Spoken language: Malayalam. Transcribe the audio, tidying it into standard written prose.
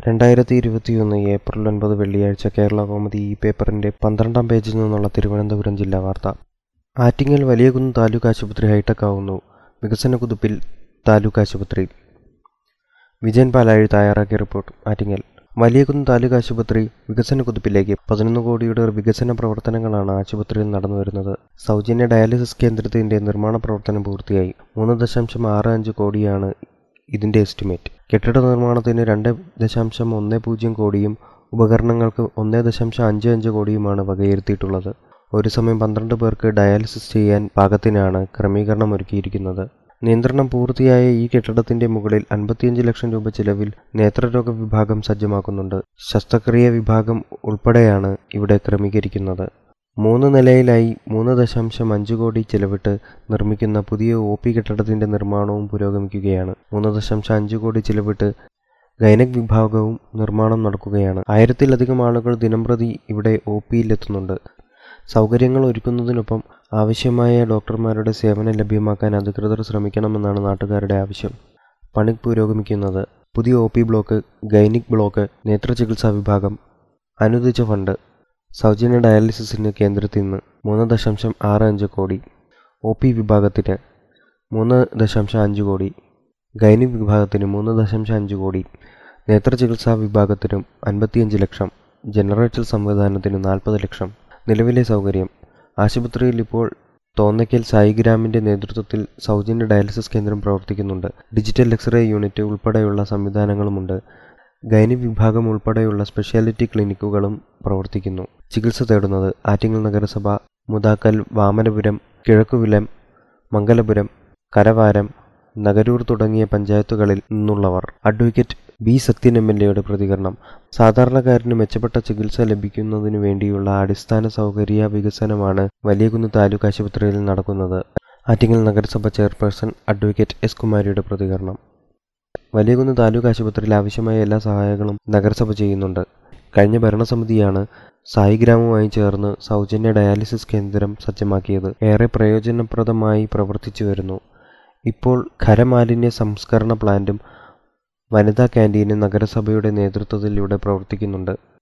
2021 ഏപ്രിൽ 9 വെള്ളിയാഴ്ച കേരളകൗമുദി ഈ പേപ്പറിന്റെ 12-ാം പേജിൽ നിന്നുള്ള തിരുവനന്തപുരം ജില്ലാ വാർത്ത. ആറ്റിങ്ങൽ വലിയകുന്ന് താലൂക്ക് ആശുപത്രി ഹൈടെക് ആവുന്നു. വികസന കുതിപ്പിൽ താലൂക്ക് ആശുപത്രി. വിജയൻ പാലാഴി തയ്യാറാക്കിയ റിപ്പോർട്ട്. ആറ്റിങ്ങൽ വലിയകുന്ന് താലൂക്ക് ആശുപത്രി വികസന കുതിപ്പിലേക്ക്. 11 കോടിയുടെ വികസന പ്രവർത്തനങ്ങളാണ് ആശുപത്രിയിൽ നടന്നുവരുന്നത്. സൗജന്യ ഡയാലിസിസ് കേന്ദ്രത്തിന്റെ നിർമ്മാണ പ്രവർത്തനം പൂർത്തിയായി. 3.65 കോടിയാണ് ഇതിന്റെ എസ്റ്റിമേറ്റ്. കെട്ടിട നിർമ്മാണത്തിന് 2.10 കോടിയും ഉപകരണങ്ങൾക്ക് 1.55 കോടിയുമാണ് വകയിരുത്തിയിട്ടുള്ളത്. ഒരു സമയം 12 പേർക്ക് ഡയാലിസിസ് ചെയ്യാൻ പാകത്തിനാണ് ക്രമീകരണം ഒരുക്കിയിരിക്കുന്നത്. നിയന്ത്രണം പൂർത്തിയായ ഈ കെട്ടിടത്തിന്റെ മുകളിൽ 55 ലക്ഷം രൂപ ചിലവിൽ നേത്രരോഗ വിഭാഗം സജ്ജമാക്കുന്നുണ്ട്. ശസ്ത്രക്രിയ വിഭാഗം ഉൾപ്പെടെയാണ് ഇവിടെ ക്രമീകരിക്കുന്നത്. 3 നിലയിലായി 3.5 കോടി ചിലവിട്ട് നിർമ്മിക്കുന്ന പുതിയ OP കെട്ടിടത്തിന്റെ നിർമ്മാണവും പുരോഗമിക്കുകയാണ്. 3.5 കോടി ചിലവിട്ട് ഗൈനക് വിഭാഗവും നിർമ്മാണം നടക്കുകയാണ്. 1000-ലധികം ആളുകൾ ദിനംപ്രതി ഇവിടെ OPയിലെത്തുന്നുണ്ട്. സൗകര്യങ്ങൾ ഒരുക്കുന്നതിനൊപ്പം ആവശ്യമായ ഡോക്ടർമാരുടെ സേവനം ലഭ്യമാക്കാൻ അധികൃതർ ശ്രമിക്കണമെന്നാണ് നാട്ടുകാരുടെ ആവശ്യം. പണി പുരോഗമിക്കുന്നത്. പുതിയ OP ബ്ലോക്ക്, ഗൈനിക് ബ്ലോക്ക്, നേത്രചികിത്സാ വിഭാഗം, അനുവദിച്ച ഫണ്ട്. സൗജന്യ ഡയാലിസിസിന് കേന്ദ്രത്തിൽ നിന്ന് 3.65 കോടി, OP വിഭാഗത്തിന് 3.5 കോടി, ഗൈനിക് വിഭാഗത്തിന് 3.5 കോടി, നേത്രചികിത്സാ വിഭാഗത്തിനും 55 ലക്ഷം, ജനറേറ്റർ സംവിധാനത്തിന് 40 ലക്ഷം. നിലവിലെ സൗകര്യം. ആശുപത്രിയിൽ ഇപ്പോൾ തോന്നയ്ക്കൽ സായിഗ്രാമിന്റെ നേതൃത്വത്തിൽ സൗജന്യ ഡയാലിസിസ് കേന്ദ്രം പ്രവർത്തിക്കുന്നുണ്ട്. ഡിജിറ്റൽ എക്സ്റേ യൂണിറ്റ് ഉൾപ്പെടെയുള്ള സംവിധാനങ്ങളുമുണ്ട്. ഗൈനിക് വിഭാഗം ഉൾപ്പെടെയുള്ള സ്പെഷ്യാലിറ്റി ക്ലിനിക്കുകളും പ്രവർത്തിക്കുന്നു. ചികിത്സ തേടുന്നത് ആറ്റിങ്ങൽ നഗരസഭ, മുതാക്കൽ, വാമനപുരം, കിഴക്കുവിലം, മംഗലപുരം, കരവാരം, നഗരൂർ തുടങ്ങിയ പഞ്ചായത്തുകളിൽ നിന്നുള്ളവർ. Advocate B. സത്യൻ MLAയുടെ പ്രതികരണം. സാധാരണക്കാരന് മെച്ചപ്പെട്ട ചികിത്സ ലഭിക്കുന്നതിനു വേണ്ടിയുള്ള അടിസ്ഥാന സൗകര്യ വികസനമാണ് വലിയകുന്ന് താലൂക്ക് ആശുപത്രിയിൽ നടക്കുന്നത്. ആറ്റിങ്ങൽ നഗരസഭ ചെയർപേഴ്സൺ അഡ്വക്കേറ്റ് S. കുമാരിയുടെ പ്രതികരണം. വലിയകുന്ന് താലൂക്ക് ആശുപത്രിയിൽ ആവശ്യമായ എല്ലാ സഹായങ്ങളും നഗരസഭ ചെയ്യുന്നുണ്ട്. കഴിഞ്ഞ ഭരണസമിതിയാണ് സായിഗ്രാമുമായി ചേർന്ന് സൗജന്യ ഡയാലിസിസ് കേന്ദ്രം സജ്ജമാക്കിയത്. ഏറെ പ്രയോജനപ്രദമായി പ്രവർത്തിച്ചു വരുന്നു. ഇപ്പോൾ ഖരമാലിന്യ സംസ്കരണ പ്ലാന്റും വനിതാ ക്യാന്റീനും നഗരസഭയുടെ നേതൃത്വത്തിൽ ഇവിടെ പ്രവർത്തിക്കുന്നുണ്ട്.